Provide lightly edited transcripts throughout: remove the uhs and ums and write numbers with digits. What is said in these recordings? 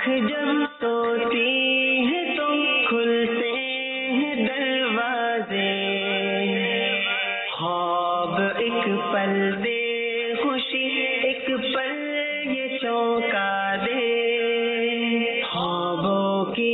جب سوتی ہے تو کھلتے ہیں دروازے، خواب ایک پل دے خوشی ایک پل یہ چونکا دے، خوابوں کی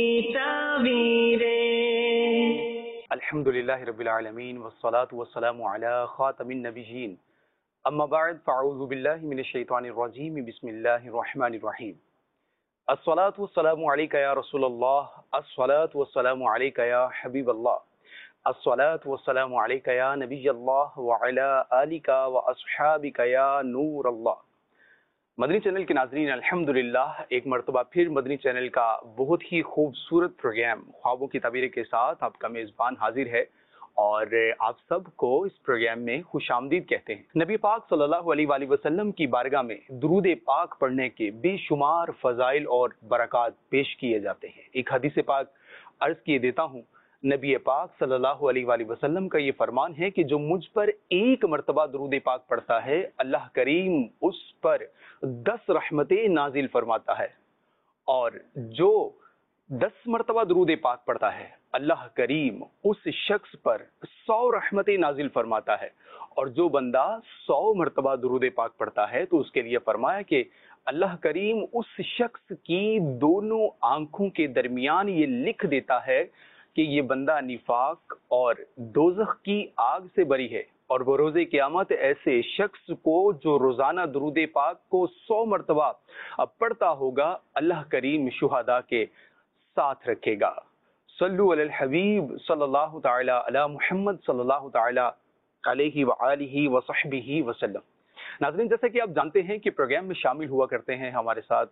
تعبیریں۔ الحمدللہ رب العالمین والصلاة والسلام علی خاتم النبیین، اما بعد فاعوذ باللہ من الشیطان الرجیم، بسم اللہ الرحمن الرحیم۔ الصلاة والسلام علیک یا رسول اللہ، الصلاة والسلام علیک یا حبیب اللہ، الصلاة والسلام علیک یا نبی اللہ وعلی آلک واصحابک یا نور اللہ۔ مدنی چینل کے ناظرین، الحمدللہ ایک مرتبہ پھر مدنی چینل کا بہت ہی خوبصورت پروگرام خوابوں کی تعبیریں کے ساتھ آپ کا میزبان حاضر ہے، اور آپ سب کو اس پروگرام میں خوش آمدید کہتے ہیں۔ نبی پاک صلی اللہ علیہ وآلہ وسلم کی بارگاہ میں درود پاک پڑھنے کے بے شمار فضائل اور برکات پیش کیے جاتے ہیں۔ ایک حدیث پاک عرض کیے دیتا ہوں، نبی پاک صلی اللہ علیہ وآلہ وسلم کا یہ فرمان ہے کہ جو مجھ پر ایک مرتبہ درود پاک پڑھتا ہے، اللہ کریم اس پر 10 رحمتیں نازل فرماتا ہے، اور جو 10 مرتبہ درود پاک پڑھتا ہے، اللہ کریم اس شخص پر 100 رحمتیں نازل فرماتا ہے، اور جو بندہ 100 مرتبہ درود پاک پڑھتا ہے تو اس کے لیے فرمایا کہ اللہ کریم اس شخص کی دونوں آنکھوں کے درمیان یہ لکھ دیتا ہے کہ یہ بندہ نفاق اور دوزخ کی آگ سے بری ہے، اور بروز قیامت ایسے شخص کو جو روزانہ درود پاک کو 100 مرتبہ پڑھتا ہوگا، اللہ کریم شہداء کے ساتھ رکھے گا۔ صلو علی الحبیب صلی اللہ تعالی علی محمد صلی اللہ تعالی علیہ وآلہ وصحبہ وسلم۔ ناظرین، جیسا کہ آپ جانتے ہیں کہ پروگرام میں شامل ہوا کرتے ہیں ہمارے ساتھ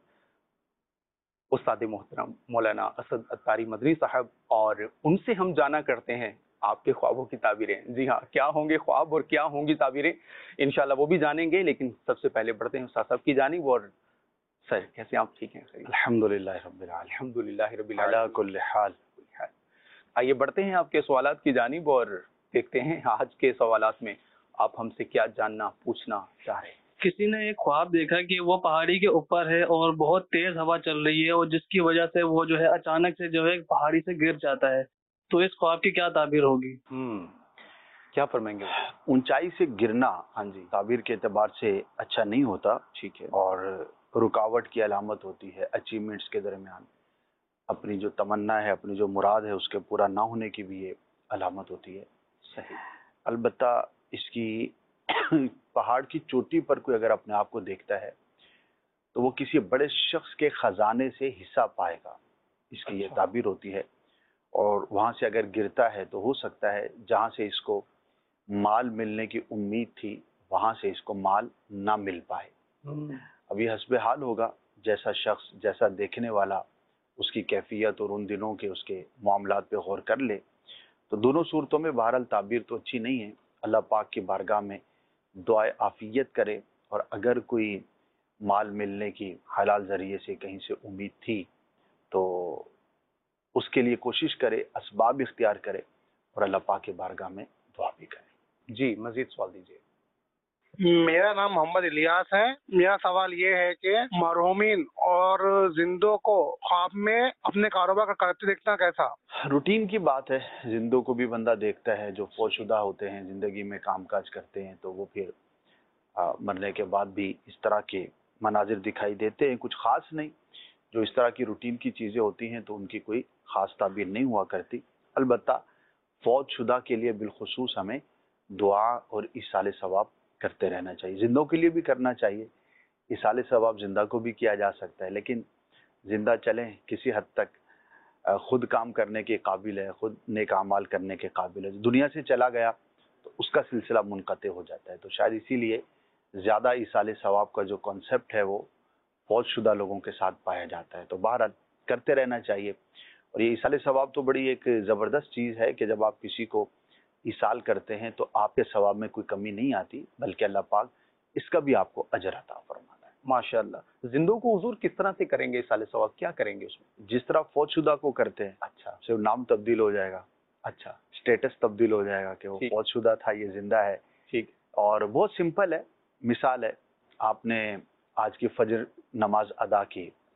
استاد محترم مولانا اسد اتاری مدنی صاحب، اور ان سے ہم جانا کرتے ہیں آپ کے خوابوں کی تعبیریں۔ جی ہاں، کیا ہوں گے خواب اور کیا ہوں گی تعبیریں، انشاءاللہ وہ بھی جانیں گے، لیکن سب سے پہلے بڑھتے ہیں استاد صاحب کی جانب۔ اور سر کیسے آپ؟ ٹھیک ہیں؟ الحمدللہ رب العالمین، الحمدللہ رب علی العالمین۔ کل حال۔ آئیے بڑھتے ہیں آپ کے سوالات کی جانب اور دیکھتے ہیں آج کے سوالات میں آپ ہم سے کیا جاننا پوچھنا چاہ رہے ہیں۔ کسی نے ایک خواب دیکھا کہ وہ پہاڑی کے اوپر ہے اور بہت تیز ہوا چل رہی ہے، اور جس کی وجہ سے وہ جو ہے اچانک سے جو ہے پہاڑی سے گر جاتا ہے، تو اس خواب کی کیا تعبیر ہوگی؟ کیا فرمائیں گے؟ اونچائی سے گرنا ہاں جی، تعبیر کے اعتبار سے اچھا نہیں ہوتا، ٹھیک ہے، اور رکاوٹ کی علامت ہوتی ہے اچیومنٹس کے درمیان۔ اپنی جو تمنا ہے، اپنی جو مراد ہے، اس کے پورا نہ ہونے کی بھی یہ علامت ہوتی ہے۔ صحیح۔ البتہ اس کی پہاڑ کی چوٹی پر کوئی اگر اپنے آپ کو دیکھتا ہے تو وہ کسی بڑے شخص کے خزانے سے حصہ پائے گا، اس کی یہ تعبیر ہوتی ہے۔ اور وہاں سے اگر گرتا ہے تو ہو سکتا ہے جہاں سے اس کو مال ملنے کی امید تھی وہاں سے اس کو مال نہ مل پائے۔ اب یہ حسب حال ہوگا، جیسا شخص، جیسا دیکھنے والا اس کی کیفیت اور ان دنوں کے اس کے معاملات پہ غور کر لے، تو دونوں صورتوں میں بہرحال تعبیر تو اچھی نہیں ہے۔ اللہ پاک کی بارگاہ میں دعائے عافیت کرے، اور اگر کوئی مال ملنے کی حلال ذریعے سے کہیں سے امید تھی تو اس کے لیے کوشش کرے، اسباب اختیار کرے، اور اللہ پاک کی بارگاہ میں دعا بھی کرے۔ جی مزید سوال دیجیے۔ میرا نام محمد الیاس ہے۔ میرا سوال یہ ہے کہ مرحومین اور زندوں کو خواب میں اپنے کاروبار کا کرتے دیکھنا کیسا؟ روٹین کی بات ہے، زندوں کو بھی بندہ دیکھتا ہے، جو فوت شدہ ہوتے ہیں، زندگی میں کام کاج کرتے ہیں، تو وہ پھر مرنے کے بعد بھی اس طرح کے مناظر دکھائی دیتے ہیں، کچھ خاص نہیں۔ جو اس طرح کی روٹین کی چیزیں ہوتی ہیں تو ان کی کوئی خاص تعبیر نہیں ہوا کرتی۔ البتہ فوت شدہ کے لیے بالخصوص ہمیں دعا اور ایصال ثواب کرتے رہنا چاہیے، زندوں کے لیے بھی کرنا چاہیے۔ ایصال ثواب زندہ کو بھی کیا جا سکتا ہے، لیکن زندہ چلیں کسی حد تک خود کام کرنے کے قابل ہے، خود نیک اعمال کرنے کے قابل ہے۔ دنیا سے چلا گیا تو اس کا سلسلہ منقطع ہو جاتا ہے، تو شاید اسی لیے زیادہ ایصال ثواب کا جو کانسیپٹ ہے وہ فوت شدہ لوگوں کے ساتھ پایا جاتا ہے، تو بہرحال کرتے رہنا چاہیے۔ اور یہ ایصال ثواب تو بڑی ایک زبردست چیز ہے کہ جب آپ کسی کو ایصال کرتے ہیں تو آپ کے ثواب میں کوئی کمی نہیں آتی، بلکہ اللہ پاک اس کا بھی آپ کو اجر عطا فرماتا ہے۔ ماشاء اللہ۔ زندوں کو حضور کس طرح سے کریں گے ایصال ثواب، کیا کریں گے اس میں؟ جس طرح فوت شدہ کو کرتے ہیں، اچھا صرف نام تبدیل ہو جائے گا، اچھا، اسٹیٹس تبدیل ہو جائے گا کہ وہ ٹھیک، فوت شدہ تھا، یہ زندہ ہے۔ ٹھیک، اور بہت سمپل ہے، مثال ہے، آپ نے آج کی فجر نماز ادا کی،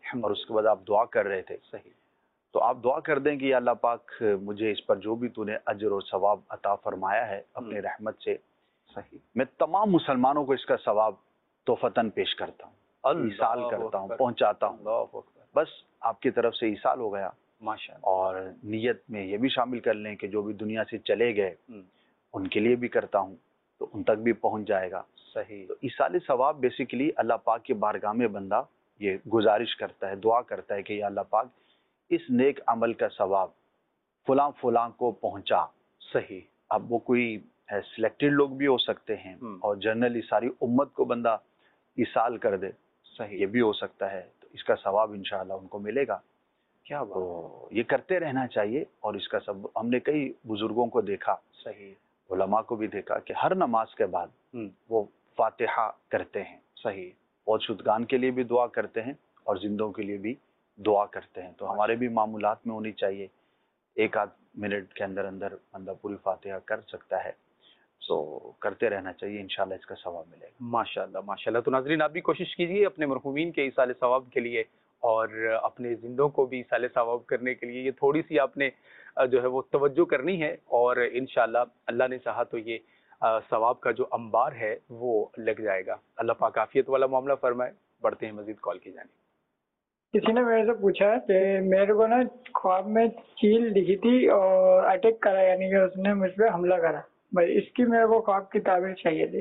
اور اس کے بعد آپ دعا کر رہے تھے. صحیح. تو آپ دعا کر دیں کہ یا اللہ پاک مجھے اس پر جو بھی تو نے اجر اور ثواب عطا فرمایا ہے اپنے رحمت سے، صحیح. میں تمام مسلمانوں کو اس کا ثواب توفتاً پیش کرتا ہوں، ایصال کرتا ہوں، پہنچاتا ہوں. اللہ اکبر. بس آپ کی طرف سے ایصال ہو گیا. ماشاء اللہ. اور نیت میں یہ بھی شامل کر لیں کہ جو بھی دنیا سے چلے گئے ان کے لیے بھی کرتا ہوں تو ان تک بھی پہنچ جائے گا. صحیح. تو ایصال ثواب بیسیکلی اللہ پاک کی بارگاہ میں بندہ یہ گزارش کرتا ہے، دعا کرتا ہے کہ یا اللہ پاک اس نیک عمل کا ثواب فلاں فلاں کو پہنچا. صحیح. اب وہ کوئی سلیکٹڈ لوگ بھی ہو سکتے ہیں اور جنرلی ساری امت کو بندہ ایصال کر دے، صحیح. یہ بھی ہو سکتا ہے. تو اس کا ثواب انشاءاللہ ان کو ملے گا. کیا بات. تو یہ کرتے رہنا چاہیے. اور اس کا سب ہم نے کئی بزرگوں کو دیکھا، صحیح. علماء کو بھی دیکھا کہ ہر نماز کے بعد وہ فاتحہ کرتے ہیں. صحیح. اور شدگان کے لیے بھی دعا کرتے ہیں اور زندوں کے لیے بھی دعا کرتے ہیں. تو ہمارے بھی معمولات میں ہونی چاہیے. 1-8 منٹ کے اندر اندر بندہ پوری فاتحہ کر سکتا ہے. تو کرتے رہنا چاہیے، انشاءاللہ اس کا ثواب ملے گا. ماشاء اللہ ماشاء اللہ. تو ناظرین آپ بھی کوشش کیجیے اپنے مرحومین کے ایصال ثواب کے لیے اور اپنے زندوں کو بھی ایصال ثواب کرنے کے لیے. یہ تھوڑی سی آپ نے جو ہے وہ توجہ کرنی ہے اور انشاءاللہ اللہ نے چاہا تو یہ ثواب کا جو انبار ہے وہ لگ جائے گا. اللہ پاک عافیت والا معاملہ فرمائے. بڑھتے ہیں مزید کال کی جانب. کسی نے میرے سے پوچھا کہ میرے کو نا خواب میں چیل دکھی تھی اور اٹیک کرا، یعنی کہ اس نے مجھ پہ حملہ کرا. بھائی اس کی میرے کو خواب کی تعبیر چاہیے تھی.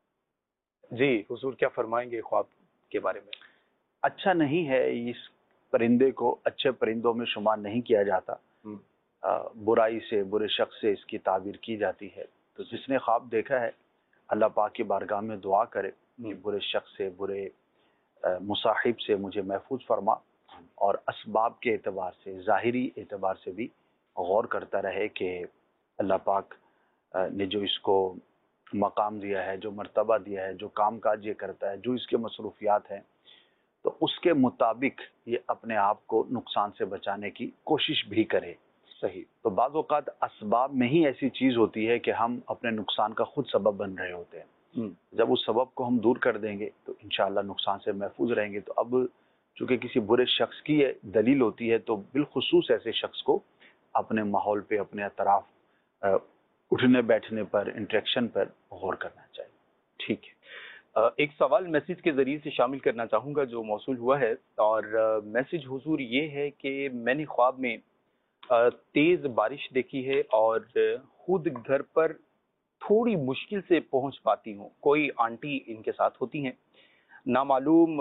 جی حضور کیا فرمائیں گے خواب کے بارے میں؟ اچھا نہیں ہے، اس پرندے کو اچھے پرندوں میں شمار نہیں کیا جاتا. برائی سے، برے شخص سے اس کی تعبیر کی جاتی ہے. تو جس نے خواب دیکھا ہے اللہ پاک کی بارگاہ میں دعا کرے کہ برے شخص سے، برے مصاحب سے مجھے محفوظ فرما، اور اسباب کے اعتبار سے، ظاہری اعتبار سے بھی غور کرتا رہے کہ اللہ پاک نے جو اس کو مقام دیا ہے، جو مرتبہ دیا ہے، جو کام کاج یہ کرتا ہے، جو اس کے مصروفیات ہیں، تو اس کے مطابق یہ اپنے آپ کو نقصان سے بچانے کی کوشش بھی کرے. صحیح. تو بعض اوقات اسباب میں ہی ایسی چیز ہوتی ہے کہ ہم اپنے نقصان کا خود سبب بن رہے ہوتے ہیں. جب اس سبب کو ہم دور کر دیں گے تو انشاءاللہ نقصان سے محفوظ رہیں گے. تو اب چونکہ کسی برے شخص کی یہ دلیل ہوتی ہے تو بالخصوص ایسے شخص کو اپنے ماحول پہ، اپنے اطراف اٹھنے بیٹھنے پر، انٹریکشن پر غور کرنا چاہیے. ٹھیک ہے. ایک سوال میسج کے ذریعے سے شامل کرنا چاہوں گا جو موصول ہوا ہے، اور میسج حضور یہ ہے کہ میں نے خواب میں تیز بارش دیکھی ہے اور خود گھر پر تھوڑی مشکل سے پہنچ پاتی ہوں. کوئی آنٹی ان کے ساتھ ہوتی ہیں، نامعلوم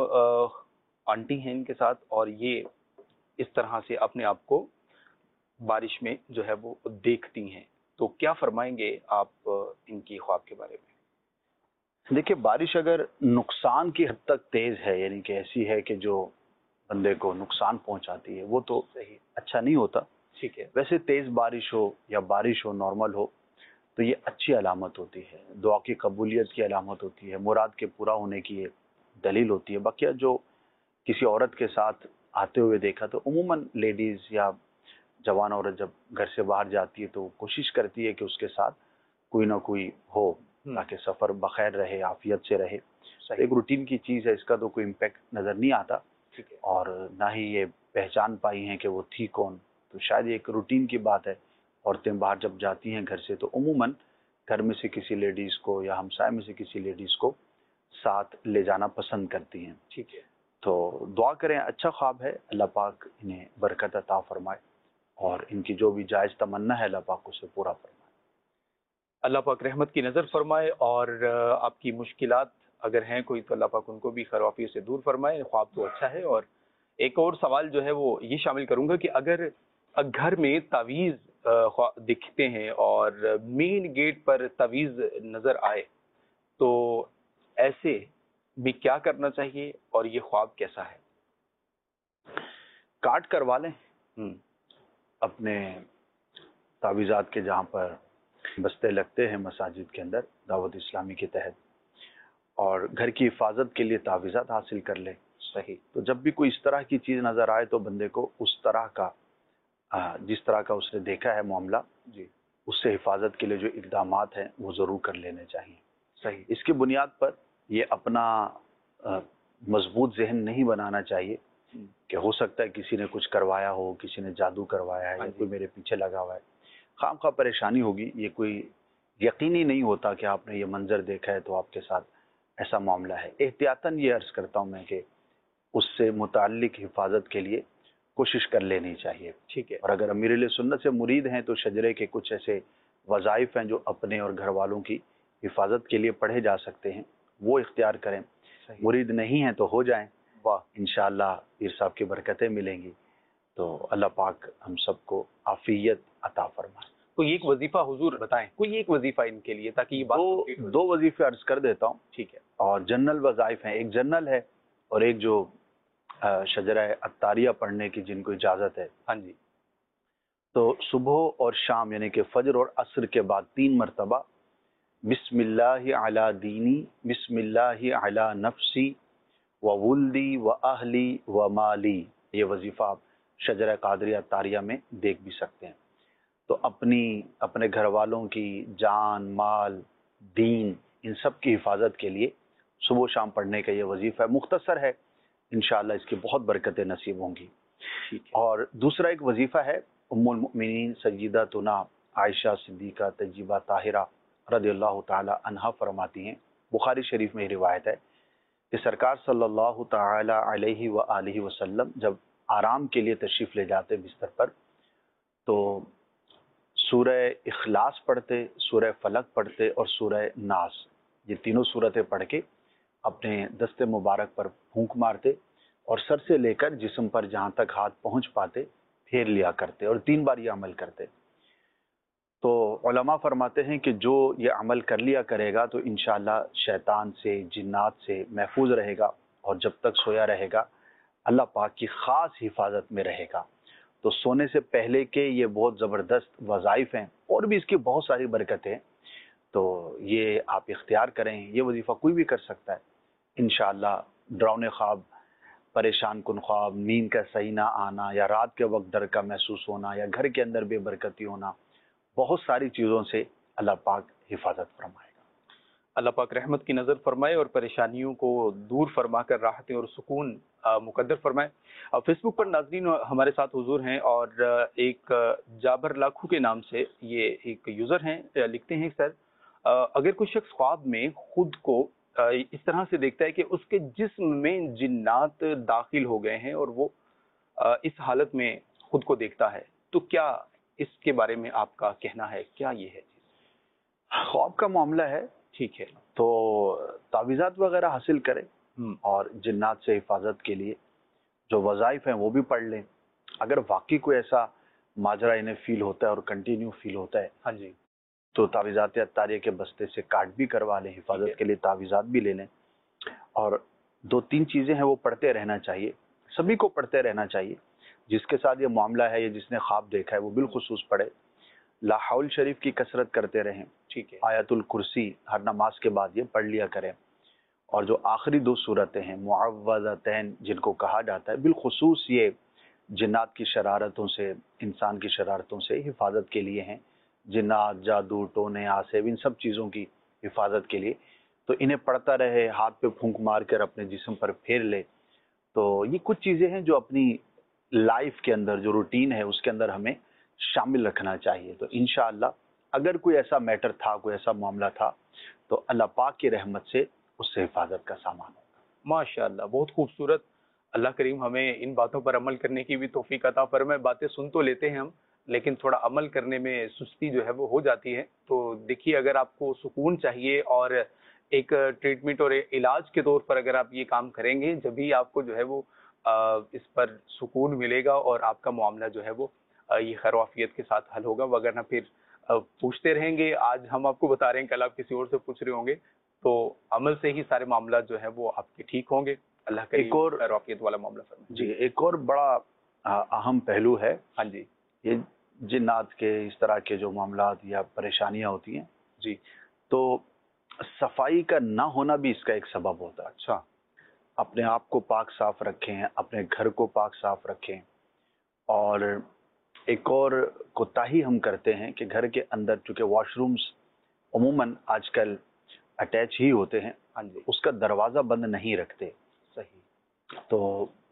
آنٹی ہیں ان کے ساتھ، اور یہ اس طرح سے اپنے آپ کو بارش میں جو ہے وہ دیکھتی ہیں. تو کیا فرمائیں گے آپ ان کی خواب کے بارے میں؟ دیکھیں، بارش اگر نقصان کی حد تک تیز ہے، یعنی کہ ایسی ہے کہ جو بندے کو نقصان پہنچاتی ہے، وہ تو صحیح اچھا نہیں ہوتا. ٹھیک ہے. ویسے تیز بارش ہو یا بارش ہو نارمل ہو تو یہ اچھی علامت ہوتی ہے، دعا کی قبولیت کی علامت ہوتی ہے، مراد کے پورا ہونے کی یہ دلیل ہوتی ہے. باقی جو کسی عورت کے ساتھ آتے ہوئے دیکھا تو عموماً لیڈیز یا جوان عورت جب گھر سے باہر جاتی ہے تو کوشش کرتی ہے کہ اس کے ساتھ کوئی نہ کوئی ہو تاکہ سفر بخیر رہے، عافیت سے رہے. ایک روٹین کی چیز ہے، اس کا تو کوئی امپیکٹ نظر نہیں آتا. ٹھیک ہے. اور نہ ہی یہ پہچان پائی ہیں کہ وہ تھی کون. تو شاید یہ ایک روٹین کی بات ہے. عورتیں باہر جب جاتی ہیں گھر سے تو عموماً گھر میں سے کسی لیڈیز کو یا ہمسائے میں سے کسی لیڈیز کو ساتھ لے جانا پسند کرتی ہیں. ٹھیک ہے. تو دعا کریں، اچھا خواب ہے، اللہ پاک انہیں برکت عطا فرمائے اور ان کی جو بھی جائز تمنا ہے اللہ پاک اسے پورا فرمائے. اللہ پاک رحمت کی نظر فرمائے، اور آپ کی مشکلات اگر ہیں کوئی تو اللہ پاک ان کو بھی خیر و عافیت سے دور فرمائے. خواب تو اچھا ہے. اور ایک اور سوال جو ہے وہ یہ شامل کروں گا کہ اگر گھر میں تعویذ دکھتے ہیں اور مین گیٹ پر تعویذ نظر آئے تو ایسے بھی کیا کرنا چاہیے اور یہ خواب کیسا ہے؟ کاٹ کروا لیں اپنے تعویذات کے جہاں پر بستے لگتے ہیں مساجد کے اندر دعوت اسلامی کے تحت، اور گھر کی حفاظت کے لیے تعویذات حاصل کر لیں. صحیح. تو جب بھی کوئی اس طرح کی چیز نظر آئے تو بندے کو اس طرح کا جس طرح کا اس نے دیکھا ہے معاملہ، جی، اس سے حفاظت کے لیے جو اقدامات ہیں وہ ضرور کر لینے چاہیے. صحیح. اس کی بنیاد پر یہ اپنا مضبوط ذہن نہیں بنانا چاہیے کہ ہو سکتا ہے کسی نے کچھ کروایا ہو, کسی نے جادو کروایا ہے, یا کوئی میرے پیچھے لگا ہوا ہے. خام خواہ پریشانی ہوگی, یہ کوئی یقینی نہیں ہوتا کہ آپ نے یہ منظر دیکھا ہے تو آپ کے ساتھ ایسا معاملہ ہے. احتیاطاً یہ عرض کرتا ہوں میں کہ اس سے متعلق حفاظت کے لیے کوشش کر لینی چاہیے. ٹھیک ہے. اور اگر امیر سنت سے مرید ہیں تو شجرے کے کچھ ایسے وظائف ہیں جو اپنے اور گھر والوں کی حفاظت کے لیے پڑھے جا سکتے ہیں, وہ اختیار کریں. مرید نہیں ہیں تو ہو جائیں, انشاءاللہ پیر صاحب کی برکتیں ملیں گی. تو اللہ پاک ہم سب کو عافیت عطا فرمائے. کوئی ایک وظیفہ حضور بتائیں, کوئی ایک وظیفہ ان کے لیے, تاکہ یہ بات دو وظیفے عرض کر دیتا ہوں. ٹھیک ہے. اور جنرل وظائف ہیں, ایک جنرل ہے اور ایک جو شجرہ عطاریہ پڑھنے کی جن کو اجازت ہے. ہاں جی. تو صبح اور شام یعنی کہ فجر اور عصر کے بعد 3 مرتبہ بسم اللہ علی دینی, بسم اللہ علی نفسی و ولدی و اہلی و مالی, یہ وظیفہ آپ شجرہ قادریہ عطاریہ میں دیکھ بھی سکتے ہیں. تو اپنے گھر والوں کی جان, مال, دین, ان سب کی حفاظت کے لیے صبح و شام پڑھنے کا یہ وظیفہ ہے. مختصر ہے, انشاءاللہ اس کی بہت برکتیں نصیب ہوں گی. اور دوسرا ایک وظیفہ ہے ام المؤمنین سیدتنا عائشہ صدیقہ طیبہ طاہرہ رضی اللہ تعالی عنہا فرماتی ہیں, بخاری شریف میں یہ روایت ہے کہ سرکار صلی اللہ تعالی علیہ وآلہ وسلم جب آرام کے لیے تشریف لے جاتے بستر پر, تو سورہ اخلاص پڑھتے, سورہ فلق پڑھتے اور سورہ ناس, یہ تینوں سورتیں پڑھ کے اپنے دست مبارک پر پھونک مارتے اور سر سے لے کر جسم پر جہاں تک ہاتھ پہنچ پاتے پھیر لیا کرتے, اور 3 بار یہ عمل کرتے. تو علماء فرماتے ہیں کہ جو یہ عمل کر لیا کرے گا تو انشاءاللہ شیطان سے, جنات سے محفوظ رہے گا, اور جب تک سویا رہے گا اللہ پاک کی خاص حفاظت میں رہے گا. تو سونے سے پہلے کے یہ بہت زبردست وظائف ہیں, اور بھی اس کی بہت ساری برکتیں, تو یہ آپ اختیار کریں. یہ وظیفہ کوئی بھی کر سکتا ہے انشاءاللہ. ڈراؤنے خواب, پریشان کن خواب, نیند کا صحیح نہ آنا, یا رات کے وقت ڈر کا محسوس ہونا, یا گھر کے اندر بے برکتی ہونا, بہت ساری چیزوں سے اللہ پاک حفاظت فرمائے گا. اللہ پاک رحمت کی نظر فرمائے اور پریشانیوں کو دور فرما کر راحتیں اور سکون مقدر فرمائے. فیس بک پر ناظرین ہمارے ساتھ حضور ہیں, اور ایک جابر لاکھو کے نام سے یہ ایک یوزر ہیں, لکھتے ہیں سر, اگر کوئی شخص خواب میں خود کو اس طرح سے دیکھتا ہے کہ اس کے جسم میں جنات داخل ہو گئے ہیں اور وہ اس حالت میں خود کو دیکھتا ہے, تو کیا اس کے بارے میں آپ کا کہنا ہے, کیا یہ ہے چیز؟ خواب کا معاملہ ہے, ٹھیک ہے, تو تعویذات وغیرہ حاصل کریں, اور جنات سے حفاظت کے لیے جو وظائف ہیں وہ بھی پڑھ لیں. اگر واقعی کوئی ایسا ماجرا انہیں فیل ہوتا ہے اور کنٹینیو فیل ہوتا ہے, ہاں جی, تو تعویذات عطاریہ کے بستے سے کارڈ بھی کروا لیں, حفاظت کے لیے تعویذات بھی لے لیں. اور 2-3 چیزیں ہیں وہ پڑھتے رہنا چاہیے, سبھی کو پڑھتے رہنا چاہیے. جس کے ساتھ یہ معاملہ ہے یا جس نے خواب دیکھا ہے وہ بالخصوص پڑھے. لا حول شریف کی کثرت کرتے رہیں. ٹھیک ہے. آیت الکرسی ہر نماز کے بعد یہ پڑھ لیا کریں. اور جو آخری 2 صورتیں ہیں معوذتین جن کو کہا جاتا ہے, بالخصوص یہ جنات کی شرارتوں سے, انسان کی شرارتوں سے حفاظت کے لیے ہیں. جنات, جادو, ٹونے, آسیب, ان سب چیزوں کی حفاظت کے لیے. تو انہیں پڑھتا رہے, ہاتھ پہ پھونک مار کر اپنے جسم پر پھیر لے. تو یہ کچھ چیزیں ہیں جو اپنی لائف کے اندر, جو روٹین ہے اس کے اندر ہمیں شامل رکھنا چاہیے. تو انشاءاللہ اگر کوئی ایسا میٹر تھا, کوئی ایسا معاملہ تھا, تو اللہ پاک کی رحمت سے اس سے حفاظت کا سامان ہوگا. ماشاءاللہ, بہت خوبصورت. اللہ کریم ہمیں ان باتوں پر عمل کرنے کی بھی توفیق عطا فرمائے. باتیں سن تو لیتے ہیں ہم, لیکن تھوڑا عمل کرنے میں سستی جو ہے وہ ہو جاتی ہے. تو دیکھیے, اگر آپ کو سکون چاہیے اور ایک ٹریٹمنٹ اور علاج کے طور پر اگر آپ یہ کام کریں گے, جبھی آپ کو جو ہے وہ اس پر سکون ملے گا اور آپ کا معاملہ جو ہے وہ یہ خیر و عافیت کے ساتھ حل ہوگا. وگرنہ پھر پوچھتے رہیں گے, آج ہم آپ کو بتا رہے ہیں, کل آپ کسی اور سے پوچھ رہے ہوں گے. تو عمل سے ہی سارے معاملات جو ہیں وہ آپ کے ٹھیک ہوں گے. اللہ کریم ایک اور خیر و عافیت والا معاملہ فرمائے. جی, ایک اور بڑا اہم پہلو ہے. ہاں جی, یہ جنات کے اس طرح کے جو معاملات یا پریشانیاں ہوتی ہیں, جی, تو صفائی کا نہ ہونا بھی اس کا ایک سبب ہوتا ہے. اچھا, اپنے آپ کو پاک صاف رکھیں, اپنے گھر کو پاک صاف رکھیں. اور ایک اور کوتاہی ہم کرتے ہیں کہ گھر کے اندر, چونکہ واش رومز عموماً آج کل اٹیچ ہی ہوتے ہیں, ہاں جی, اس کا دروازہ بند نہیں رکھتے. صحیح. تو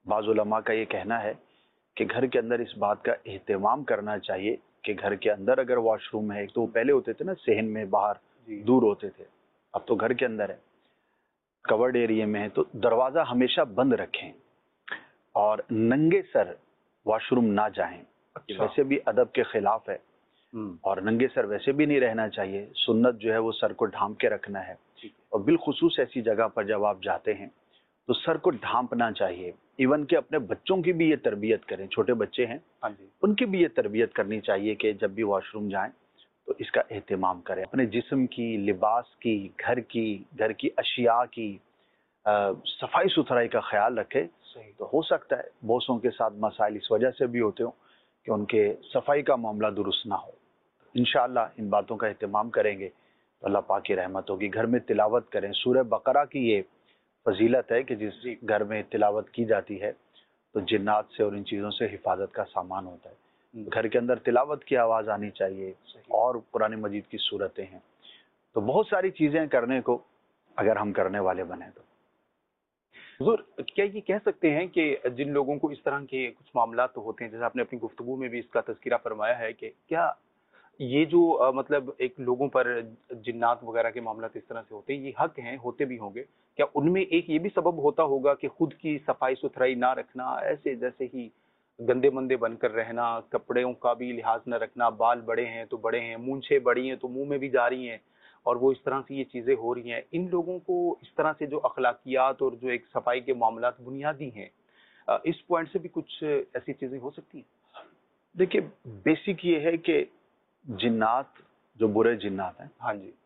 بعض उलमा का ये कहना है कि घर के अंदर इस बात का एहतमाम करना चाहिए कि घर के अंदर अगर वॉशरूम है, तो वो पहले होते थे ना सहन में बाहर दूर होते थे, अब तो घर के अंदर है, कवर्ड एरिया में है, तो दरवाज़ा हमेशा बंद रखें और नंगे सर वॉशरूम ना जाएं। अच्छा। वैसे भी अदब के खिलाफ है और नंगे सर वैसे भी नहीं रहना चाहिए। सुन्नत जो है वो सर को ढांप के रखना है, और बिलखुसूस ऐसी जगह पर जब आप जाते हैं तो सर को ढांपना चाहिए। इवन कि अपने बच्चों की भी ये तरबियत करें, छोटे बच्चे हैं हाँ जी, उनकी भी ये तरबियत करनी चाहिए कि जब भी वॉशरूम जाएं तो इसका एहतमाम करें। अपने जिस्म की, लिबास की, घर की अशिया की सफाई सुथराई का ख्याल रखें। सही। तो हो सकता है बॉसों के साथ मसाइल इस वजह से भी होते हो कि उनके सफाई का मामला दुरुस्त ना हो। इंशाअल्लाह इन बातों का एहतमाम करेंगे तो अल्लाह पाक की रहमत होगी। घर में तिलावत करें। सूरह बकरा की ये फजीलत है कि जिस घर में तिलावत की जाती है तो जिन्नात से और इन चीज़ों से हिफाजत का सामान होता है। घर के अंदर तिलावत की आवाज़ आनी चाहिए और कुरान मजीद की सूरतें हैं। तो बहुत सारी चीज़ें करने को अगर हम करने वाले बने तो। हुजूर, क्या ये कह सकते हैं कि जिन लोगों को इस तरह के कुछ मामला तो होते हैं, जैसे आपने अपनी गुफ्तगू में भी इसका तज़किरा फरमाया है, कि क्या ये जो मतलब एक लोगों पर जिन्नात वगैरह के मामला इस तरह से होते हैं, ये हक हैं, होते भी होंगे, क्या उनमें एक ये भी सबब होता होगा कि खुद की सफाई सुथराई ना रखना, ऐसे जैसे ही गंदे मंदे बनकर रहना, कपड़ों का भी लिहाज न रखना, बाल बड़े हैं तो बड़े हैं, मूंछें बड़ी हैं तो मुंह में भी जा रही हैं, और वो इस तरह से ये चीज़ें हो रही हैं, इन लोगों को इस तरह से जो अखलाकियात और जो एक सफाई के मामलात बुनियादी हैं, इस पॉइंट से भी कुछ ऐसी चीज़ें हो सकती हैं? देखिए, बेसिक ये है कि जिन्नात, जो बुरे जिन्नात हैं, हाँ जी,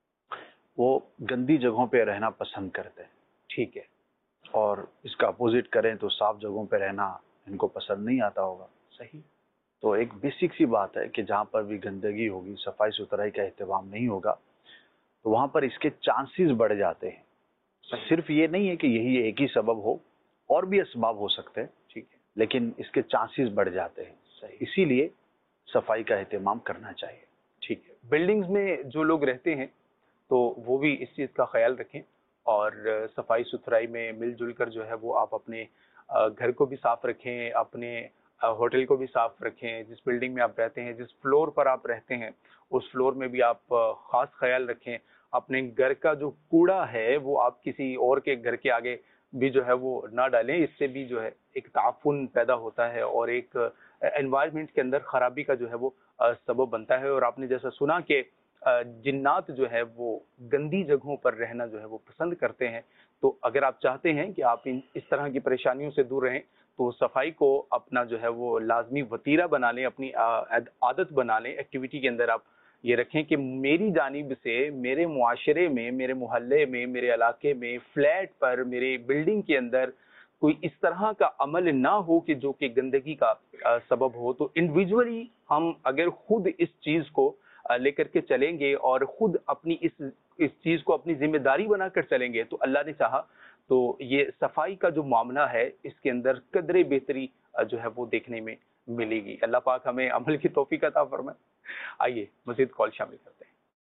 वो गंदी जगहों पे रहना पसंद करते हैं। ठीक है। और इसका अपोजिट करें तो साफ जगहों पे रहना इनको पसंद नहीं आता होगा। सही। तो एक बेसिक सी बात है कि जहाँ पर भी गंदगी होगी, सफाई सुथराई का एहतमाम नहीं होगा, तो वहाँ पर इसके चांसेस बढ़ जाते हैं। सिर्फ ये नहीं है कि यही एक ही सबब हो, और भी असबाब हो सकते हैं, ठीक है। लेकिन इसके चांसेस बढ़ जाते हैं। सही। इसीलिए सफाई का एहतमाम करना चाहिए। ठीक है। बिल्डिंग्स में जो लोग रहते हैं तो वो भी इस चीज़ का ख्याल रखें, और सफाई सुथराई में मिलजुल कर जो है वो आप अपने घर को भी साफ रखें, अपने होटल को भी साफ रखें, जिस बिल्डिंग में आप रहते हैं, जिस फ्लोर पर आप रहते हैं उस फ्लोर में भी आप ख़ास ख्याल रखें। अपने घर का जो कूड़ा है वो आप किसी और के घर के आगे भी जो है वो ना डालें, इससे भी जो है एक ताफुन पैदा होता है और एक एनवायरनमेंट के अंदर खराबी का जो है वो सबब बनता है। और आपने जैसा सुना कि जिन्नात जो है वो गंदी जगहों पर रहना जो है वो पसंद करते हैं, तो अगर आप चाहते हैं कि आप इस तरह की परेशानियों से दूर रहें, तो सफाई को अपना जो है वो लाजमी वतीरा बना लें, अपनी आदत बना लें। एक्टिविटी के अंदर आप ये रखें कि मेरी जानिब से मेरे मुआशरे में, मेरे मोहल्ले में, मेरे इलाके में, फ्लैट पर, मेरे बिल्डिंग के अंदर कोई इस तरह का अमल ना हो कि जो कि गंदगी का सबब हो। तो इंडिविजुअली हम अगर खुद इस चीज़ को लेकर के चलेंगे और खुद अपनी इस चीज़ को अपनी जिम्मेदारी बनाकर चलेंगे, तो अल्लाह ने चाहा तो ये सफाई का जो मामला है इसके अंदर कदरे बेहतरी जो है वो देखने में मिलेगी। अल्लाह पाक हमें अमल की तौफीक अता फरमाए। आइए मज़ीद कॉल शामिल करते हैं।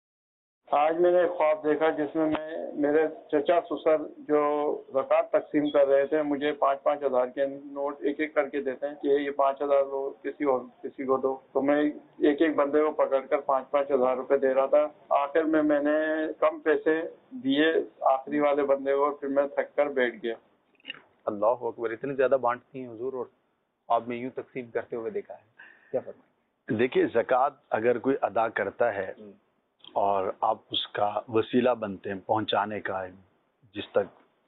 आज मैंने एक ख्वाब देखा जिसमें मेरे चचा ससुर जो ज़कात तकसीम कर रहे थे, मुझे 5-5 हज़ार के नोट एक एक करके देते हैं कि ये 5,000 लो, किसी को दो। तो मैं एक एक बंदे को पकड़कर 5-5 हज़ार रुपए दे रहा था। आखिर में मैंने कम पैसे दिए आखिरी वाले बंदे को, फिर मैं थक कर बैठ गया। अल्लाह अकबर, इतने ज़्यादा बांटती हैं हुजूर, और आपने यूं तकसीम करते हुए देखा है, क्या फरमाएं? देखिए, ज़कात अगर कोई अदा करता है और आप उसका वसीला बनते हैं पहुंचाने का, जिस तक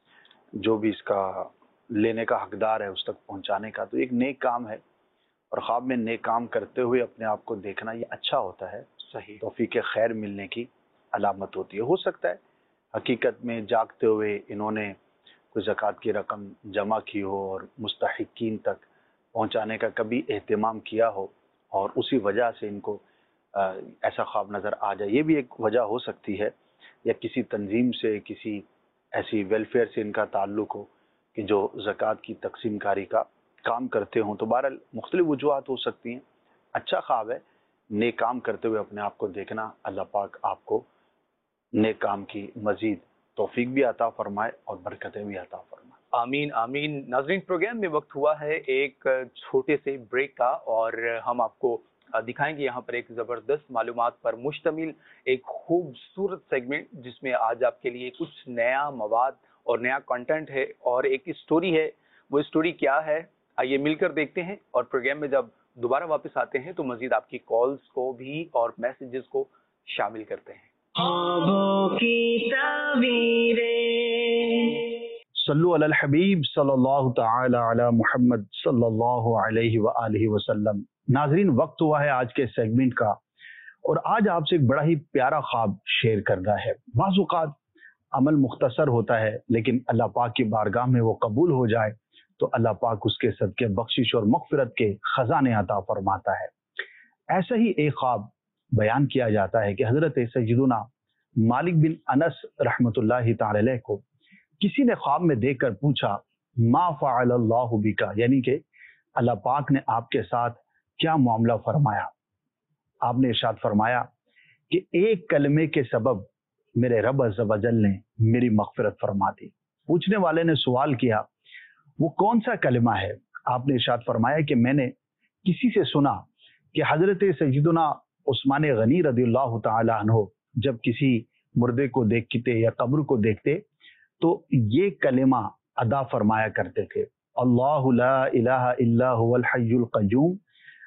जो भी इसका लेने का हकदार है उस तक पहुंचाने का, तो एक नेक काम है। और ख्वाब में नेक काम करते हुए अपने आप को देखना ये अच्छा होता है। सही। तौफीक खैर मिलने की अलामत होती है। हो सकता है हकीकत में जागते हुए इन्होंने कोई ज़कात की रकम जमा की हो और मुस्तहिकीन तक पहुंचाने का कभी एहतमाम किया हो, और उसी वजह से इनको ऐसा ख्वाब नज़र आ जाए। ये भी एक वजह हो सकती है, या किसी तंजीम से, किसी ऐसी वेलफेयर से इनका ताल्लुक़ हो कि जो ज़कात की तकसीम कारी का काम करते हों। तो बहरहाल मुख्तलिफ वजूहात हो सकती हैं। अच्छा ख्वाब है, नेक काम करते हुए अपने आप को देखना। अल्लाह पाक आपको नेक काम की मज़ीद तौफीक भी अता फरमाए और बरकतें भी अता फरमाए। आमीन आमीन। नाज़रीन, प्रोग्राम में वक्त हुआ है एक छोटे से ब्रेक का, और हम आपको दिखाएंगे यहाँ पर एक ज़बरदस्त मालूमात पर मुश्तमिल एक खूबसूरत सेगमेंट, जिसमें आज आपके लिए कुछ नया मवाद और नया कंटेंट है और एक स्टोरी है। वो स्टोरी क्या है, आइए मिलकर देखते हैं, और प्रोग्राम में जब दोबारा वापस आते हैं तो मजीद आपकी कॉल्स को भी और मैसेजेस को शामिल करते हैं। ख्वाबों की ताबीरें। सल्लु अलल हबीब सल्लल्लाहु तआला अला मुहम्मद सल्लल्लाहु अलैहि व आलिहि वसल्लम। नाजरीन, वक्त हुआ है आज के सेगमेंट का, और आज आपसे एक बड़ा ही प्यारा ख्वाब शेयर करना है। बाज़ औक़ात अमल मुख्तसर होता है, लेकिन अल्लाह पाक की बारगाह में वो कबूल हो जाए तो अल्लाह पाक उसके सदके बख्शिश और मग़फ़िरत के खजाने अता फरमाता है। ऐसा ही एक ख्वाब बयान किया जाता है कि हज़रत सय्यदुना मालिक बिन अनस रहमतुल्लाहि तआला अलैह को किसी ने ख्वाब में देखकर पूछा, मा फ़अलल्लाहु बिका, यानी कि अल्लाह पाक ने आपके साथ क्या मामला फरमाया। आपने इरशाद फरमाया कि एक कलमे के सबब मेरे रब अज़्ज़ व जल ने मेरी मग़फ़िरत फरमा दी। पूछने वाले ने सवाल किया, वो कौन सा कलमा है। आपने इरशाद फरमाया कि मैंने किसी से सुना कि हज़रत सय्यदुना उस्मान गनी रज़ियल्लाहु तआला अन्हु जब किसी मुर्दे को देखते या कब्र को देखते तो ये कलेमा अदा फरमाया करते थे, अल्लाहु ला इलाहा इल्ला हुवल हय्युल क़य्यूम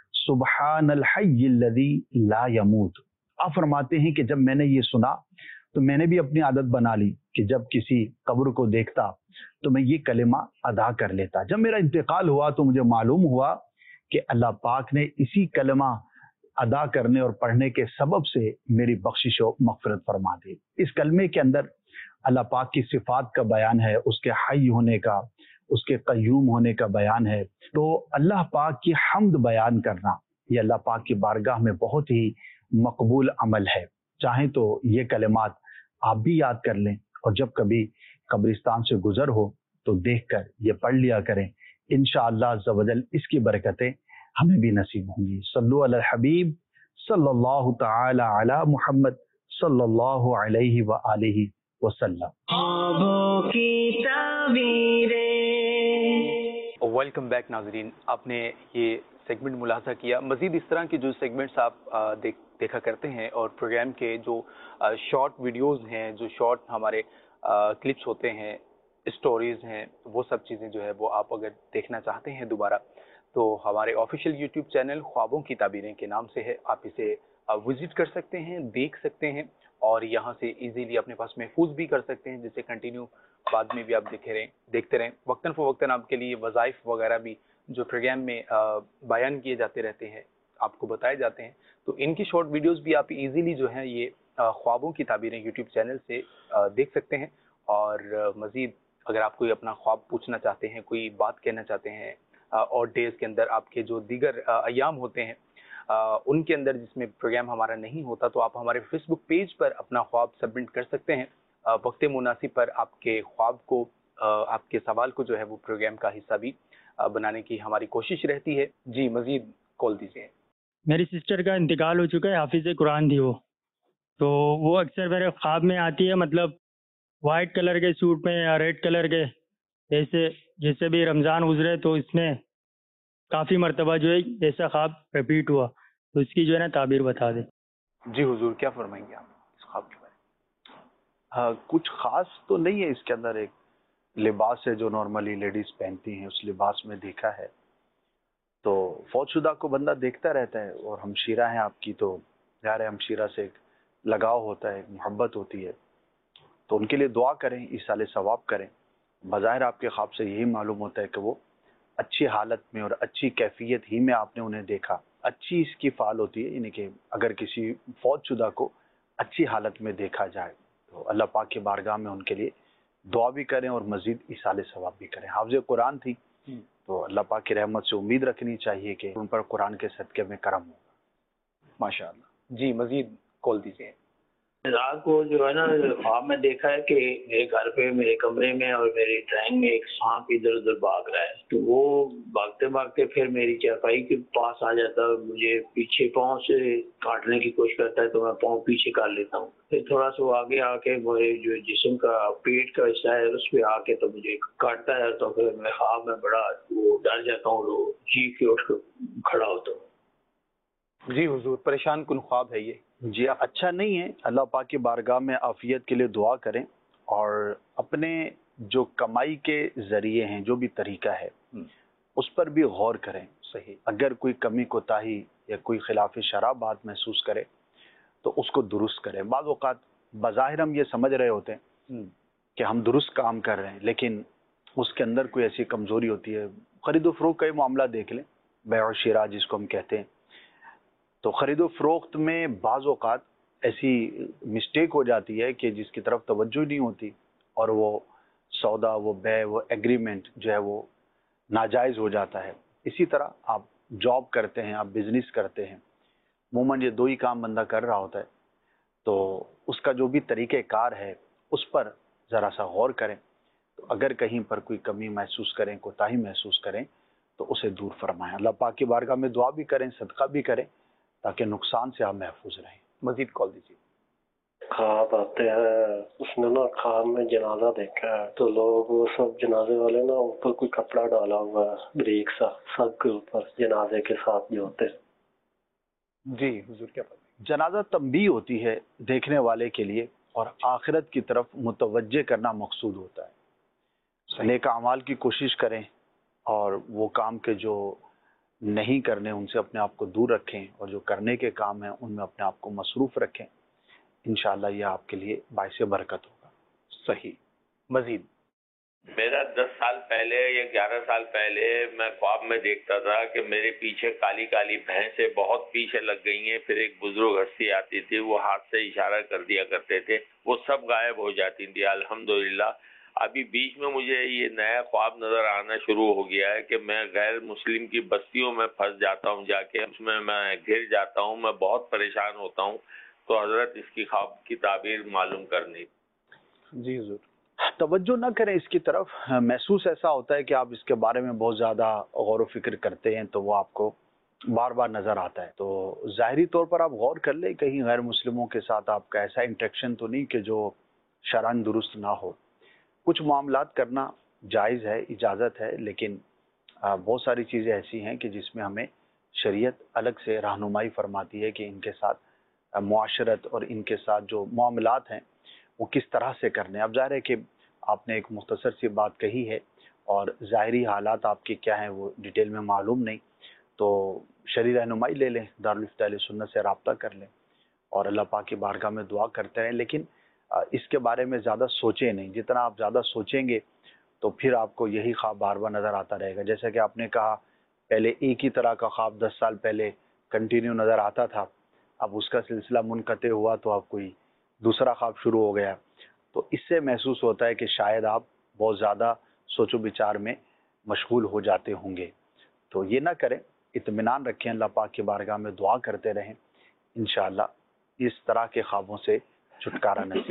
सुब्हानल हय्यिल लज़ी ला यमूत। आप फरमाते हैं कि जब मैंने ये सुना तो मैंने भी अपनी आदत बना ली कि जब किसी कब्र को देखता तो मैं ये कलेमा अदा कर लेता। जब मेरा इंतकाल हुआ तो मुझे मालूम हुआ कि अल्लाह पाक ने इसी कलेमा अदा करने और पढ़ने के सबब से मेरी बख्शिश और मग़फ़िरत फरमा दी। इस कलमे के अंदर अल्लाह पाक की सिफात का बयान है, उसके हई होने का, उसके क़य्यूम होने का बयान है। तो अल्लाह पाक की हम्द बयान करना ये अल्लाह पाक की बारगाह में बहुत ही मकबूल अमल है। चाहें तो ये कलिमात आप भी याद कर लें, और जब कभी कब्रिस्तान से गुजर हो तो देखकर ये पढ़ लिया करें। इंशाअल्लाह अज़्ज़ व जल इसकी बरकतें हमें भी नसीब होंगी। सल्लु अलल हबीब सल्लल्लाहु तआला अला मुहम्मद सल्लल्लाहु अलैहि व आलिहि वसल्लम। ख्वाबों की ताबीरें। वेलकम बैक नाजरीन, आपने ये सेगमेंट मुलाहजा किया। मज़ीद इस तरह के जो सेगमेंट्स आप देखा करते हैं, और प्रोग्राम के जो शॉर्ट वीडियोस हैं, जो शॉर्ट हमारे क्लिप्स होते हैं, स्टोरीज़ हैं, वो सब चीज़ें जो है वो आप अगर देखना चाहते हैं दोबारा, तो हमारे ऑफिशियल यूट्यूब चैनल ख्वाबों की ताबीरें के नाम से है, आप इसे विज़िट कर सकते हैं, देख सकते हैं, और यहाँ से इजीली अपने पास महफूज भी कर सकते हैं, जिससे कंटिन्यू बाद में भी आप देखते रहें। वक्तन फ़वक्तन आपके लिए वज़ाइफ वगैरह भी जो प्रोग्राम में बयान किए जाते रहते हैं, आपको बताए जाते हैं, तो इनकी शॉर्ट वीडियोस भी आप इजीली जो है ये ख्वाबों की ताबीरें यूट्यूब चैनल से देख सकते हैं। और मज़ीद अगर आप कोई अपना ख्वाब पूछना चाहते हैं, कोई बात कहना चाहते हैं, और डेज़ के अंदर आपके जो दीगर अयाम होते हैं उनके अंदर जिसमें प्रोग्राम हमारा नहीं होता, तो आप हमारे फेसबुक पेज पर अपना ख्वाब सबमिट कर सकते हैं। वक्त मुनासिब पर आपके ख्वाब को, आपके सवाल को जो है वो प्रोग्राम का हिस्सा भी बनाने की हमारी कोशिश रहती है। जी, मज़ीद कॉल दीजिए। मेरी सिस्टर का इंतकाल हो चुका है, हाफिज़ कुरान थी वो, तो वो अक्सर मेरे ख्वाब में आती है, मतलब वाइट कलर के सूट में या रेड कलर के, जैसे भी रमज़ान गुजरे तो इसमें काफ़ी मरतबा जो है ऐसा ख्वाब रिपीट हुआ, तो इसकी जो है ना ताबीर बता दे। जी हुजूर, क्या फरमाएंगे आप इस ख्वाब के बारे में? कुछ खास तो नहीं है इसके अंदर। एक लिबास है जो नॉर्मली लेडीज पहनती हैं, उस लिबास में देखा है। तो फौजशुदा को बंदा देखता रहता है, और हमशीरा हैं आपकी, तो यार हमशीरा से एक लगाव होता है, मोहब्बत होती है, तो उनके लिए दुआ करें, इसाले सवाब करें। बज़ाहिर आपके ख्वाब से यही मालूम होता है कि वो अच्छी हालत में और अच्छी कैफियत ही में आपने उन्हें देखा। अच्छी इसकी फ़ाल होती है, यानी कि अगर किसी फौजशुदा को अच्छी हालत में देखा जाए तो अल्लाह पाक की बारगाह में उनके लिए दुआ भी करें और मज़ीद इसाले सवाब भी करें। हाफ़िज़ कुरान थी, तो अल्लाह पाक की रहमत से उम्मीद रखनी चाहिए कि उन पर कुरान के सदक़े में करम होगा। माशाअल्लाह। जी, मज़ीद कॉल दीजिए। رات کو جو ہے نا خواب میں دیکھا ہے کہ میرے گھر پہ میرے کمرے میں اور میری ڈرائنگ میں ایک سانپ ادھر ادھر بھاگ رہا ہے، تو وہ بھاگتے بھاگتے پھر میری چارپائی کے پاس آ جاتا ہے، مجھے پیچھے پاؤں سے کاٹنے کی کوشش کرتا ہے تو میں پاؤں پیچھے کر لیتا ہوں، پھر تھوڑا سا آگے آ کے میرے جو جسم کا پیٹ کا حصہ ہے اس پہ آ کے تو مجھے کاٹتا ہے، تو پھر میں خواب میں بڑا وہ ڈر جاتا ہوں، تو چیخ کے اٹھ کے کھڑا ہوتا ہوں۔ جی حضور، پریشان کن خواب ہے یہ؟ جی اچھا نہیں ہے، اللہ پاک کی بارگاہ میں عافیت کے لیے دعا کریں، اور اپنے جو کمائی کے ذریعے ہیں جو بھی طریقہ ہے اس پر بھی غور کریں۔ صحیح۔ اگر کوئی کمی کوتاہی یا کوئی خلاف شرع بات محسوس کرے تو اس کو درست کریں۔ بعض اوقات بظاہر ہم یہ سمجھ رہے ہوتے ہیں کہ ہم درست کام کر رہے ہیں، لیکن اس کے اندر کوئی ایسی کمزوری ہوتی ہے۔ خرید و فروخت کا ہی معاملہ دیکھ لیں، بیع و شراء جس کو ہم کہتے ہیں، تو خرید و فروخت میں بعض اوقات ایسی مسٹیک ہو جاتی ہے کہ جس کی طرف توجہ نہیں ہوتی، اور وہ سودا، وہ بیع، وہ ایگریمنٹ جو ہے وہ ناجائز ہو جاتا ہے۔ اسی طرح آپ جاب کرتے ہیں، آپ بزنس کرتے ہیں، عموماً یہ دو ہی کام بندہ کر رہا ہوتا ہے، تو اس کا جو بھی طریقہ کار ہے اس پر ذرا سا غور کریں، تو اگر کہیں پر کوئی کمی محسوس کریں، کوتاہی محسوس کریں تو اسے دور فرمائیں۔ اللہ پاک کی بارگاہ میں دعا بھی کریں، صدقہ بھی کریں، تاکہ نقصان سے آپ محفوظ رہیں۔ مزید کال دیجیے۔ خواب آتے ہیں، اس نے نا خواب میں جنازہ دیکھا ہے، تو لوگ وہ سب جنازے والے نا اوپر کوئی کپڑا ڈالا ہوا ہے بریک سا سب کے اوپر، جنازے کے ساتھ جو ہوتے ہیں۔ جی حضور، کیا بات ہے؟ جنازہ تنبیہ ہوتی ہے دیکھنے والے کے لیے، اور آخرت کی طرف متوجہ کرنا مقصود ہوتا ہے۔ نیک اعمال کی کوشش کریں، اور وہ کام کے جو نہیں کرنے ان سے اپنے آپ کو دور رکھیں، اور جو کرنے کے کام ہیں ان میں اپنے آپ کو مصروف رکھیں، انشاءاللہ یہ آپ کے لیے باعث برکت ہوگا۔ صحیح۔ مزید؟ میرا 10 سال پہلے یا 11 سال پہلے میں خواب میں دیکھتا تھا کہ میرے پیچھے کالی کالی بھینسیں بہت پیچھے لگ گئی ہیں، پھر ایک بزرگ ہستی آتی تھی، وہ ہاتھ سے اشارہ کر دیا کرتے تھے، وہ سب غائب ہو جاتی تھی۔ الحمدللہ ابھی بیچ میں مجھے یہ نیا خواب نظر آنا شروع ہو گیا ہے کہ میں غیر مسلم کی بستیوں میں پھنس جاتا ہوں، جا کے اس میں گر جاتا ہوں، میں بہت پریشان ہوتا ہوں، تو حضرت اس کی خواب کی تعبیر معلوم کرنی۔ جی حضور۔ توجہ نہ کریں اس کی طرف، محسوس ایسا ہوتا ہے کہ آپ اس کے بارے میں بہت زیادہ غور و فکر کرتے ہیں تو وہ آپ کو بار بار نظر آتا ہے، تو ظاہری طور پر آپ غور کر لیں کہیں غیر مسلموں کے ساتھ آپ کا ایسا انٹریکشن تو نہیں کہ جو شرعاً درست نہ ہو۔ کچھ معاملات کرنا جائز ہے، اجازت ہے، لیکن بہت ساری چیزیں ایسی ہیں کہ جس میں ہمیں شریعت الگ سے رہنمائی فرماتی ہے کہ ان کے ساتھ معاشرت اور ان کے ساتھ جو معاملات ہیں وہ کس طرح سے کرنے ہیں۔ اب ظاہر ہے کہ آپ نے ایک مختصر سی بات کہی ہے، اور ظاہری حالات آپ کے کیا ہیں وہ ڈیٹیل میں معلوم نہیں، تو شرعی رہنمائی لے لیں، دارالفتہ اہل سنت سے رابطہ کر لیں، اور اللہ پاک کی بارگاہ میں دعا کرتے رہیں، لیکن اس کے بارے میں زیادہ سوچیں نہیں۔ جتنا آپ زیادہ سوچیں گے تو پھر آپ کو یہی خواب بار بار نظر آتا رہے گا۔ جیسا کہ آپ نے کہا پہلے ایک ہی طرح کا خواب 10 سال پہلے کنٹینیو نظر آتا تھا، اب اس کا سلسلہ منقطع ہوا تو اب کوئی دوسرا خواب شروع ہو گیا، تو اس سے محسوس ہوتا ہے کہ شاید آپ بہت زیادہ سوچ و بچار میں مشغول ہو جاتے ہوں گے، تو یہ نہ کریں، اطمینان رکھیں، اللہ پاک کی بارگاہ میں دعا کرتے رہیں، انشاءاللہ اس طرح کے خوابوں سے چھٹکارا نصیب۔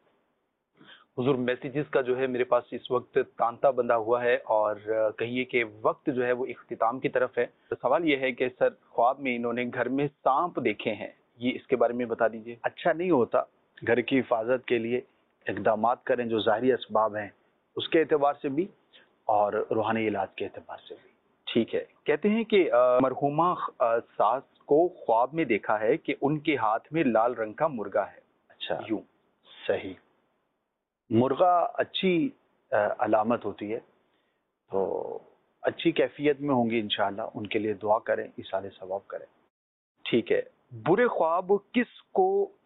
حضور میسیجز کا جو ہے میرے پاس اس وقت تانتا بندہ ہوا ہے، اور کہیے کہ وقت جو ہے وہ اختتام کی طرف ہے۔ سوال یہ ہے کہ سر خواب میں انہوں نے گھر میں سانپ دیکھے ہیں، یہ اس کے بارے میں بتا دیجیے۔ اچھا نہیں ہوتا، گھر کی حفاظت کے لیے اقدامات کریں جو ظاہری اسباب ہیں اس کے اعتبار سے بھی اور روحانی علاج کے اعتبار سے بھی۔ ٹھیک ہے۔ کہتے ہیں کہ مرحومہ ساس کو خواب میں دیکھا ہے کہ ان کے ہاتھ میں لال رنگ کا مرغا ہے۔ اچھا، یوں صحیح۔ مرغا اچھی علامت ہوتی ہے، تو اچھی کیفیت میں ہوں گی انشاءاللہ، ان کے لیے دعا کریں، ایصال ثواب کریں۔ ٹھیک ہے۔ برے خواب کس کو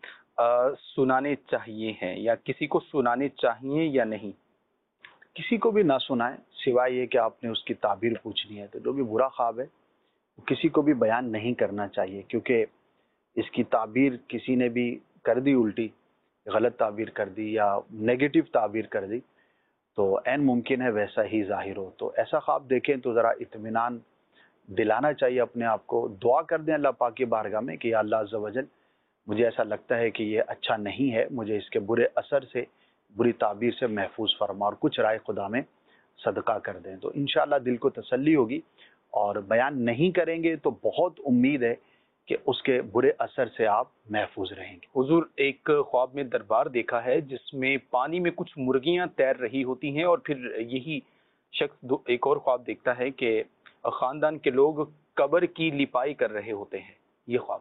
سنانے چاہیے ہیں، یا کسی کو سنانے چاہیے یا نہیں؟ کسی کو بھی نہ سنائیں، سوائے یہ کہ آپ نے اس کی تعبیر پوچھنی ہے، تو جو بھی برا خواب ہے کسی کو بھی بیان نہیں کرنا چاہیے، کیونکہ اس کی تعبیر کسی نے بھی کر دی الٹی، غلط تعبیر کر دی یا نیگیٹو تعبیر کر دی تو عین ممکن ہے ویسا ہی ظاہر ہو۔ تو ایسا خواب دیکھیں تو ذرا اطمینان دلانا چاہیے اپنے آپ کو، دعا کر دیں اللہ پاک کی بارگاہ میں کہ یا اللہ عز و جل مجھے ایسا لگتا ہے کہ یہ اچھا نہیں ہے، مجھے اس کے برے اثر سے، بری تعبیر سے محفوظ فرما، اور کچھ رائے خدا میں صدقہ کر دیں تو انشاءاللہ دل کو تسلی ہوگی، اور بیان نہیں کریں گے تو بہت امید ہے کہ اس کے برے اثر سے آپ محفوظ رہیں گے۔ حضور، ایک خواب میں دربار دیکھا ہے جس میں پانی میں کچھ مرغیاں تیر رہی ہوتی ہیں، اور پھر یہی شخص ایک اور خواب دیکھتا ہے کہ خاندان کے لوگ قبر کی لپائی کر رہے ہوتے ہیں، یہ خواب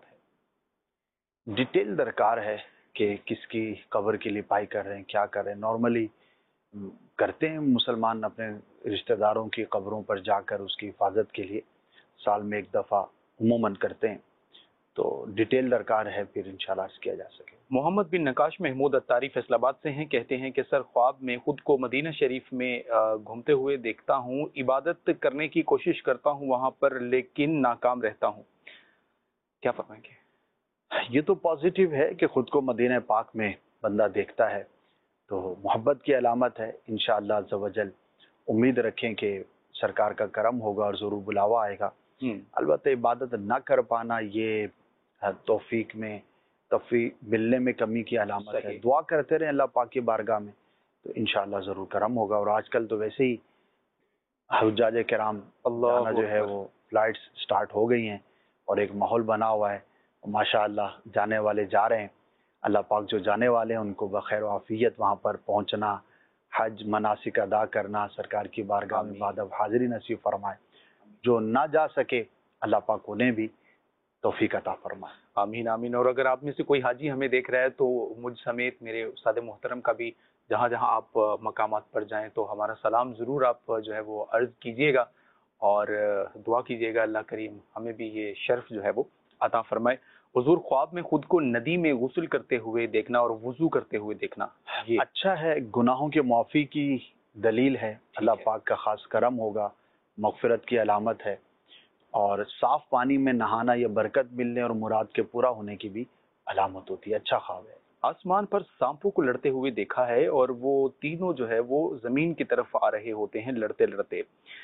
ہے۔ ڈیٹیل درکار ہے کہ کس کی قبر کی لپائی کر رہے ہیں، کیا کر رہے ہیں۔ نارملی کرتے ہیں مسلمان اپنے رشتہ داروں کی قبروں پر جا کر اس کی حفاظت کے لیے، سال میں ایک دفعہ عموماً کرتے ہیں، تو ڈیٹیل درکار ہے، پھر انشاءاللہ عرض کیا جا سکے۔ محمد بن نقاش محمود اتاری فیصل آباد سے ہیں، کہتے ہیں کہ سر خواب میں خود کو مدینہ شریف میں گھومتے ہوئے دیکھتا ہوں، عبادت کرنے کی کوشش کرتا ہوں وہاں پر، لیکن ناکام رہتا ہوں، کیا فرمائیں گے؟ یہ تو پازیٹیو ہے کہ خود کو مدینہ پاک میں بندہ دیکھتا ہے، تو محبت کی علامت ہے۔ انشاءاللہ عز و جل امید رکھیں کہ سرکار کا کرم ہوگا اور ضرور بلاوا آئے گا۔ البتہ عبادت نہ کر پانا یہ توفیق ملنے میں کمی کی علامت ہے۔ دعا کرتے رہیں اللہ پاک کی بارگاہ میں، تو انشاءاللہ ضرور کرم ہوگا۔ اور آج کل تو ویسے ہی حجاج کرام جانا جو ہے وہ فلائٹس سٹارٹ ہو گئی ہیں، اور ایک ماحول بنا ہوا ہے، ماشاءاللہ جانے والے جا رہے ہیں۔ اللہ پاک جو جانے والے ہیں ان کو بخیر و عافیت وہاں پر پہنچنا، حج مناسک ادا کرنا، سرکار کی بارگاہ میں بادب حاضری نصیب فرمائے۔ جو نہ جا سکے اللہ پاک انہیں بھی توفیق عطا فرمائے۔ آمین آمین۔ اور اگر آپ میں سے کوئی حاجی ہمیں دیکھ رہا ہے تو مجھ سمیت میرے استاد محترم کا بھی جہاں جہاں آپ مقامات پر جائیں تو ہمارا سلام ضرور آپ جو ہے وہ عرض کیجئے گا، اور دعا کیجئے گا اللہ کریم ہمیں بھی یہ شرف جو ہے وہ عطا فرمائے۔ حضور، خواب میں خود کو ندی میں غسل کرتے ہوئے دیکھنا اور وضو کرتے ہوئے دیکھنا یہ اچھا ہے، گناہوں کے معافی کی دلیل ہے، اللہ پاک کا خاص کرم ہوگا، مغفرت کی علامت ہے، اور صاف پانی میں نہانا یہ برکت ملنے اور مراد کے پورا ہونے کی بھی علامت ہوتی ہے۔ اچھا خواب ہے۔ آسمان پر سانپوں کو لڑتے ہوئے دیکھا ہے، اور وہ تینوں جو ہے وہ زمین کی طرف آ رہے ہوتے ہیں لڑتے لڑتے۔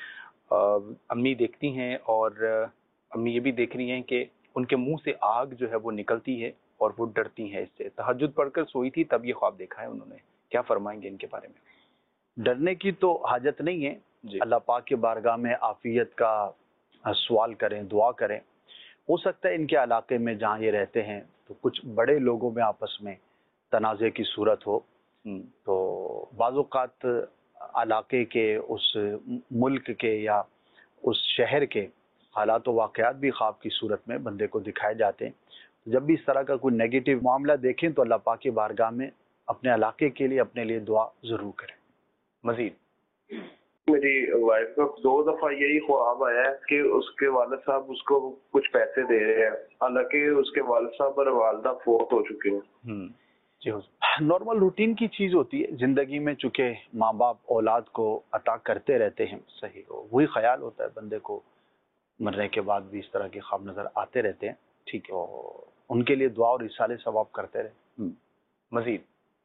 امی دیکھتی ہیں، اور امی یہ بھی دیکھ رہی ہیں کہ ان کے منہ سے آگ جو ہے وہ نکلتی ہے، اور وہ ڈرتی ہیں اس سے۔ تہجد پڑھ کر سوئی تھی تب یہ خواب دیکھا ہے انہوں نے، کیا فرمائیں گے ان کے بارے میں؟ ڈرنے کی تو حاجت نہیں ہے، اللہ پاک کی بارگاہ میں عافیت کا سوال کریں، دعا کریں۔ ہو سکتا ہے ان کے علاقے میں جہاں یہ رہتے ہیں تو کچھ بڑے لوگوں میں آپس میں تنازع کی صورت ہو، تو بعض اوقات علاقے کے، اس ملک کے یا اس شہر کے حالات و واقعات بھی خواب کی صورت میں بندے کو دکھائے جاتے ہیں۔ جب بھی اس طرح کا کوئی نیگیٹو معاملہ دیکھیں تو اللہ پاک کی بارگاہ میں اپنے علاقے کے لیے، اپنے لیے دعا ضرور کریں۔ مزید میری وائف کا 2 دفعہ یہی خواب آیا ہے کہ اس کے والد صاحب اس کو کچھ پیسے دے رہے ہیں، حالانکہ اس کے والد صاحب اور والدہ فوت ہو چکے ہیں۔ نارمل روٹین کی چیز ہوتی ہے زندگی میں، چونکہ ماں باپ اولاد کو عطا کرتے رہتے ہیں، صحیح ہو وہی خیال ہوتا ہے بندے کو، مرنے کے بعد بھی اس طرح کے خواب نظر آتے رہتے ہیں۔ ٹھیک ہے، ان کے لیے دعا اور اصالہ ثواب کرتے رہے۔ مزید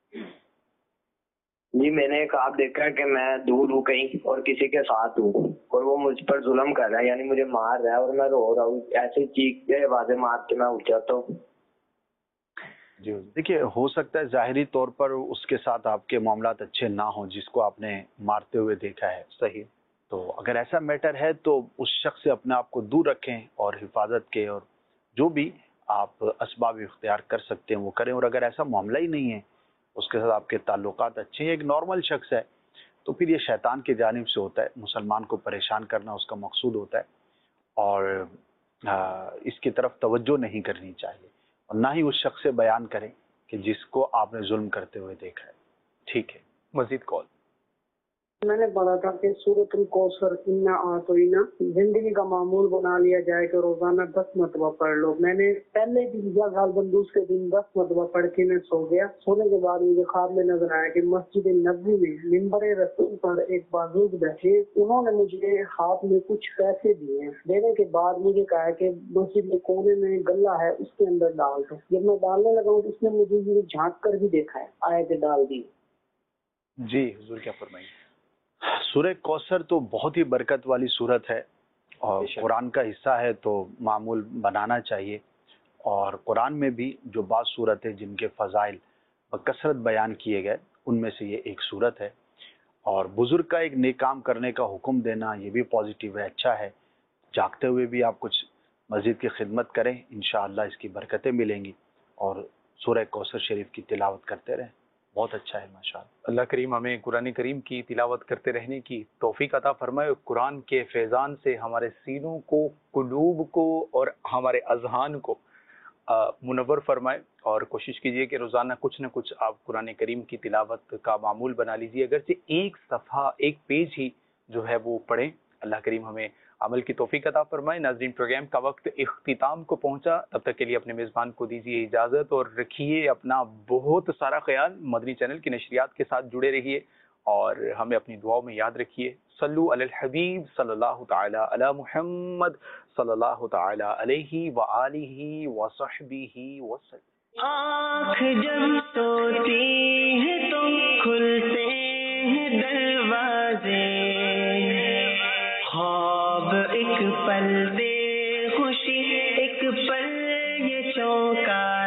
جی، میں نے ایک خواب دیکھا ہے کہ میں دور ہوں کہیں اور کسی کے ساتھ ہوں، اور وہ مجھ پر ظلم کر رہا ہے، یعنی مجھے مار رہا ہے، اور میں رو رہا ہوں، ایسے چیخ کے آوازیں مار کے میں اٹھ جاتا ہوں۔ جی دیکھیے، ہو سکتا ہے ظاہری طور پر اس کے ساتھ آپ کے معاملات اچھے نہ ہوں جس کو آپ نے مارتے ہوئے دیکھا ہے، صحیح، تو اگر ایسا میٹر ہے تو اس شخص سے اپنے آپ کو دور رکھیں، اور حفاظت کے اور جو بھی آپ اسباب اختیار کر سکتے ہیں وہ کریں۔ اور اگر ایسا معاملہ ہی نہیں ہے، اس کے ساتھ آپ کے تعلقات اچھے ہیں، ایک نارمل شخص ہے، تو پھر یہ شیطان کی جانب سے ہوتا ہے، مسلمان کو پریشان کرنا اس کا مقصود ہوتا ہے، اور اس کی طرف توجہ نہیں کرنی چاہیے، اور نہ ہی اس شخص سے بیان کریں کہ جس کو آپ نے ظلم کرتے ہوئے دیکھا ہے۔ ٹھیک ہے، مزید کال۔ میں نے پڑھا تھا کہ سورۃ الکوثر انا اعطینا زندگی کا معمول بنا لیا جائے کہ روزانہ 10 مرتبہ پڑھ لو۔ میں نے پہلے دن یا غالباً دوسرے دن 10 مرتبہ پڑھ کے میں سو گیا۔ سونے کے بعد مجھے خواب میں نظر آیا کہ مسجد نبوی میں منبر رسول پر ایک بزرگ بیٹھے، انہوں نے مجھے ہاتھ میں کچھ پیسے دیے ہیں۔ دینے کے بعد مجھے کہا کہ مسجد کے کونے میں گلہ ہے، اس کے اندر ڈال دو۔ جب میں ڈالنے لگا ہوں تو اس نے مجھے یہ جھانک کر بھی دیکھا ہے، آیتیں ڈال دی۔ جی حضور کیا فرمائیں؟ سورہ کوثر تو بہت ہی برکت والی سورت ہے، اور قرآن کا حصہ ہے تو معمول بنانا چاہیے، اور قرآن میں بھی جو بعض صورتیں جن کے فضائل بکثرت بیان کیے گئے ان میں سے یہ ایک صورت ہے. اور بزرگ کا ایک نیک کام کرنے کا حکم دینا یہ بھی پازیٹیو ہے، اچھا ہے. جاگتے ہوئے بھی آپ کچھ مسجد کی خدمت کریں، انشاءاللہ اس کی برکتیں ملیں گی. اور سورہ کوثر شریف کی تلاوت کرتے رہیں، بہت اچھا ہے ماشاءاللہ. اللہ کریم ہمیں قرآن کریم کی تلاوت کرتے رہنے کی توفیق عطا فرمائے. قرآن کے فیضان سے ہمارے سینوں کو، قلوب کو اور ہمارے اذہان کو منور فرمائے. اور کوشش کیجئے کہ روزانہ کچھ نہ کچھ آپ قرآن کریم کی تلاوت کا معمول بنا لیجئے، اگرچہ ایک صفحہ، ایک پیج ہی جو ہے وہ پڑھیں. اللہ کریم ہمیں عمل کی توفیق عطا فرمائے. ناظرین، پروگرام کا وقت اختتام کو پہنچا، تب تک کے لیے اپنے میزبان کو دیجیے اجازت اور رکھیے اپنا بہت سارا خیال. مدنی چینل کی نشریات کے ساتھ جڑے رہیے اور ہمیں اپنی دعاؤں میں یاد رکھیے. صلو علی الحبیب صلی اللہ تعالی علی محمد صلی اللہ تعالی علیہ وآلہ وصحبہ وسلم. آنکھ جب سوتی ہے تو کھلتے ہیں دروازے، خواب ایک پل دے خوشی، ایک پل یہ چونکا